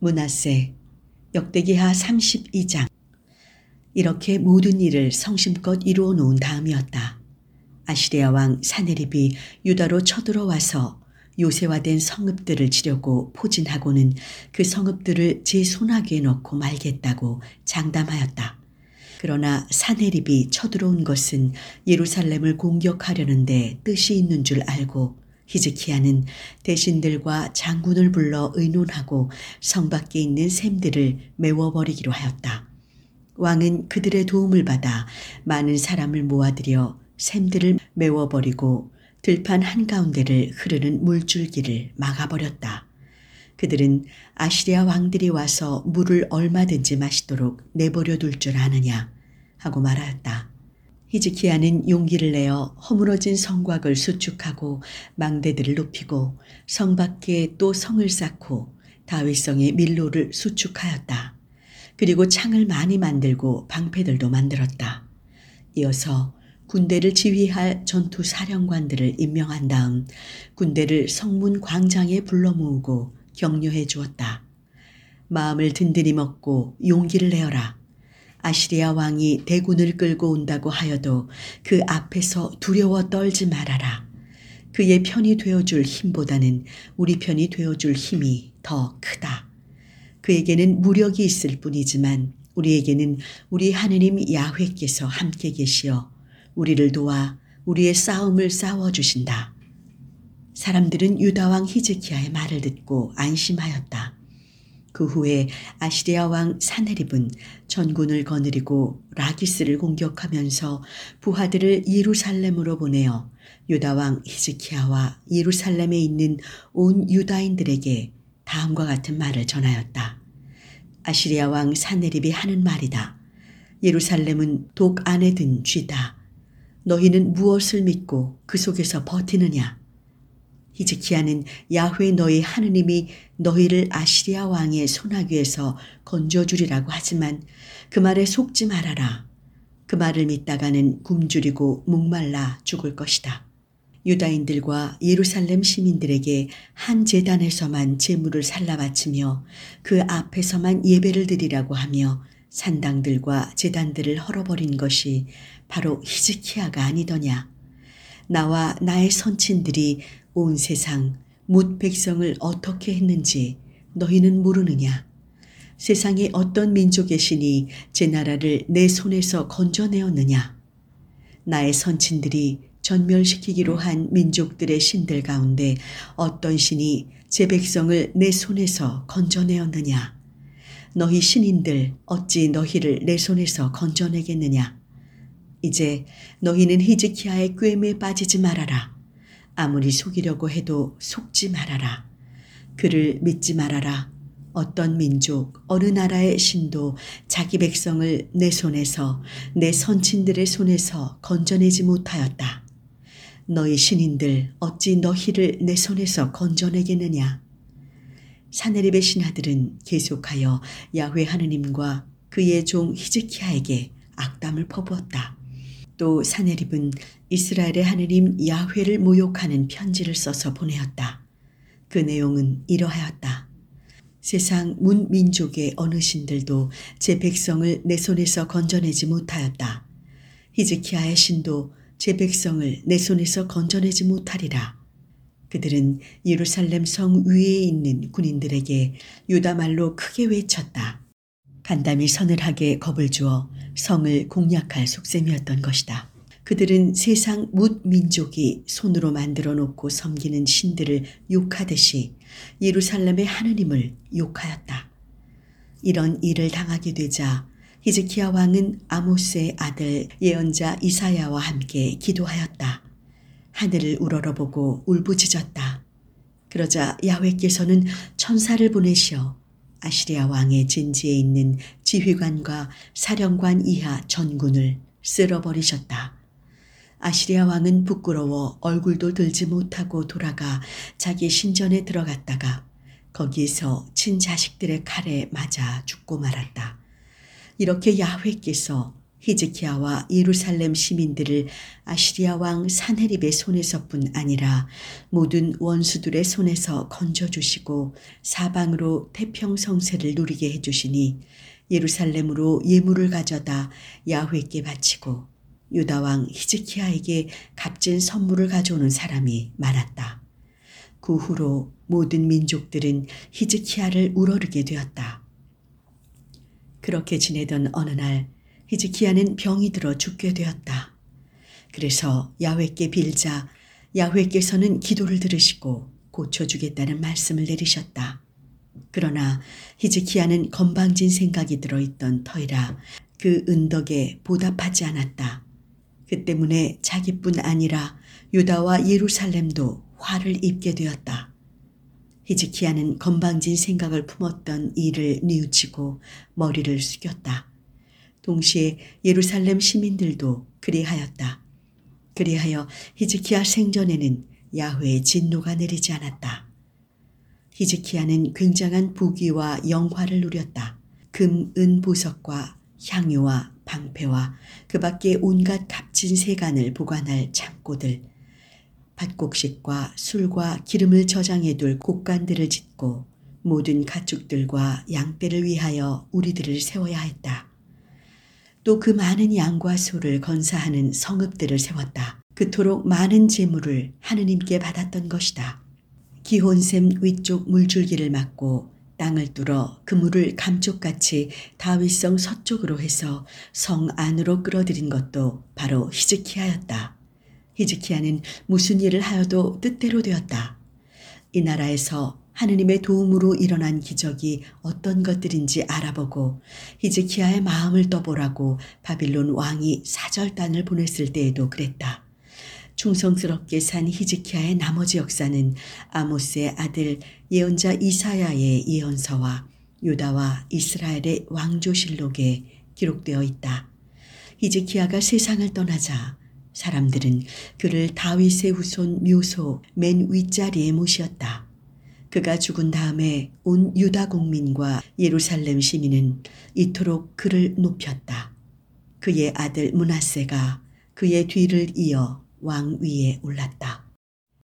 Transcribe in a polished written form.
므낫세 역대기하 32장. 이렇게 모든 일을 성심껏 이루어 놓은 다음이었다. 아시리아 왕 사네립이 유다로 쳐들어와서 요새화된 성읍들을 치려고 포진하고는 그 성읍들을 제 손아귀에 넣고 말겠다고 장담하였다. 그러나 사네립이 쳐들어온 것은 예루살렘을 공격하려는데 뜻이 있는 줄 알고 히즈키야는 대신들과 장군을 불러 의논하고 성 밖에 있는 샘들을 메워버리기로 하였다. 왕은 그들의 도움을 받아 많은 사람을 모아들여 샘들을 메워버리고 들판 한가운데를 흐르는 물줄기를 막아버렸다. 그들은 아시리아 왕들이 와서 물을 얼마든지 마시도록 내버려 둘 줄 아느냐 하고 말하였다. 히즈키야는 용기를 내어 허물어진 성곽을 수축하고 망대들을 높이고 성 밖에 또 성을 쌓고 다윗성의 밀로를 수축하였다. 그리고 창을 많이 만들고 방패들도 만들었다. 이어서 군대를 지휘할 전투 사령관들을 임명한 다음 군대를 성문 광장에 불러 모으고 격려해 주었다. 마음을 든든히 먹고 용기를 내어라. 아시리아 왕이 대군을 끌고 온다고 하여도 그 앞에서 두려워 떨지 말아라. 그의 편이 되어줄 힘보다는 우리 편이 되어줄 힘이 더 크다. 그에게는 무력이 있을 뿐이지만 우리에게는 우리 하느님 야훼께서 함께 계시어 우리를 도와 우리의 싸움을 싸워주신다. 사람들은 유다왕 히즈키야의 말을 듣고 안심하였다. 그 후에 아시리아 왕 사네립은 전군을 거느리고 라기스를 공격하면서 부하들을 예루살렘으로 보내어 유다 왕 히즈키야와 예루살렘에 있는 온 유다인들에게 다음과 같은 말을 전하였다. 아시리아 왕 사네립이 하는 말이다. 예루살렘은 독 안에 든 쥐다. 너희는 무엇을 믿고 그 속에서 버티느냐? 히즈키야는 야훼 너희 하느님이 너희를 아시리아 왕의 손아귀에서 건져주리라고 하지만 그 말에 속지 말아라. 그 말을 믿다가는 굶주리고 목말라 죽을 것이다. 유다인들과 예루살렘 시민들에게 한 제단에서만 제물을 살라 바치며 그 앞에서만 예배를 드리라고 하며 산당들과 제단들을 헐어버린 것이 바로 히즈키야가 아니더냐. 나와 나의 선친들이 온 세상 뭇 백성을 어떻게 했는지 너희는 모르느냐. 세상에 어떤 민족의 신이 제 나라를 내 손에서 건져내었느냐. 나의 선친들이 전멸시키기로 한 민족들의 신들 가운데 어떤 신이 제 백성을 내 손에서 건져내었느냐. 너희 신인들 어찌 너희를 내 손에서 건져내겠느냐. 이제 너희는 히즈키야의 꾀에 빠지지 말아라. 아무리 속이려고 해도 속지 말아라. 그를 믿지 말아라. 어떤 민족, 어느 나라의 신도 자기 백성을 내 손에서, 내 선친들의 손에서 건져내지 못하였다. 너희 신인들 어찌 너희를 내 손에서 건져내겠느냐. 사네립의 신하들은 계속하여 야훼 하느님과 그의 종 히즈키야에게 악담을 퍼부었다. 또 사네립은 이스라엘의 하느님 야훼를 모욕하는 편지를 써서 보내었다. 그 내용은 이러하였다. 세상 문 민족의 어느 신들도 제 백성을 내 손에서 건져내지 못하였다. 히즈키야의 신도 제 백성을 내 손에서 건져내지 못하리라. 그들은 예루살렘 성 위에 있는 군인들에게 유다 말로 크게 외쳤다. 간담이 서늘하게 겁을 주어 성을 공략할 속셈이었던 것이다. 그들은 세상 뭇 민족이 손으로 만들어 놓고 섬기는 신들을 욕하듯이 예루살렘의 하느님을 욕하였다. 이런 일을 당하게 되자 히즈키야 왕은 아모스의 아들 예언자 이사야와 함께 기도하였다. 하늘을 우러러보고 울부짖었다. 그러자 야훼께서는 천사를 보내시어 아시리아 왕의 진지에 있는 지휘관과 사령관 이하 전군을 쓸어버리셨다. 아시리아 왕은 부끄러워 얼굴도 들지 못하고 돌아가 자기 신전에 들어갔다가 거기에서 친자식들의 칼에 맞아 죽고 말았다. 이렇게 야훼께서 히즈키야와 예루살렘 시민들을 아시리아 왕 산헤립의 손에서뿐 아니라 모든 원수들의 손에서 건져주시고 사방으로 태평성세를 누리게 해주시니 예루살렘으로 예물을 가져다 야훼께 바치고 유다 왕 히즈키야에게 값진 선물을 가져오는 사람이 많았다. 그 후로 모든 민족들은 히즈키야를 우러르게 되었다. 그렇게 지내던 어느 날 히즈키야는 병이 들어 죽게 되었다. 그래서 야훼께 빌자 야훼께서는 기도를 들으시고 고쳐주겠다는 말씀을 내리셨다. 그러나 히즈키야는 건방진 생각이 들어있던 터이라 그 은덕에 보답하지 않았다. 그 때문에 자기뿐 아니라 유다와 예루살렘도 화를 입게 되었다. 히즈키야는 건방진 생각을 품었던 이를 뉘우치고 머리를 숙였다. 동시에 예루살렘 시민들도 그리하였다. 그리하여 히즈키야 생전에는 야훼의 진노가 내리지 않았다. 히즈키야는 굉장한 부귀와 영화를 누렸다. 금, 은 보석과 향유와 방패와 그 밖에 온갖 값진 세간을 보관할 창고들, 밭곡식과 술과 기름을 저장해둘 곡간들을 짓고 모든 가축들과 양떼를 위하여 우리들을 세워야 했다. 또 그 많은 양과 소를 건사하는 성읍들을 세웠다. 그토록 많은 재물을 하느님께 받았던 것이다. 기혼샘 위쪽 물줄기를 막고 땅을 뚫어 그물을 감쪽같이 다윗성 서쪽으로 해서 성 안으로 끌어들인 것도 바로 히즈키야였다. 히즈키야는 무슨 일을 하여도 뜻대로 되었다. 이 나라에서 하느님의 도움으로 일어난 기적이 어떤 것들인지 알아보고 히즈키야의 마음을 떠보라고 바빌론 왕이 사절단을 보냈을 때에도 그랬다. 충성스럽게 산 히즈키야의 나머지 역사는 아모스의 아들 예언자 이사야의 예언서와 유다와 이스라엘의 왕조실록에 기록되어 있다. 히즈키야가 세상을 떠나자 사람들은 그를 다윗의 후손 묘소 맨 윗자리에 모셨다. 그가 죽은 다음에 온 유다 국민과 예루살렘 시민은 이토록 그를 높였다. 그의 아들 므낫세가 그의 뒤를 이어 왕 위에 올랐다.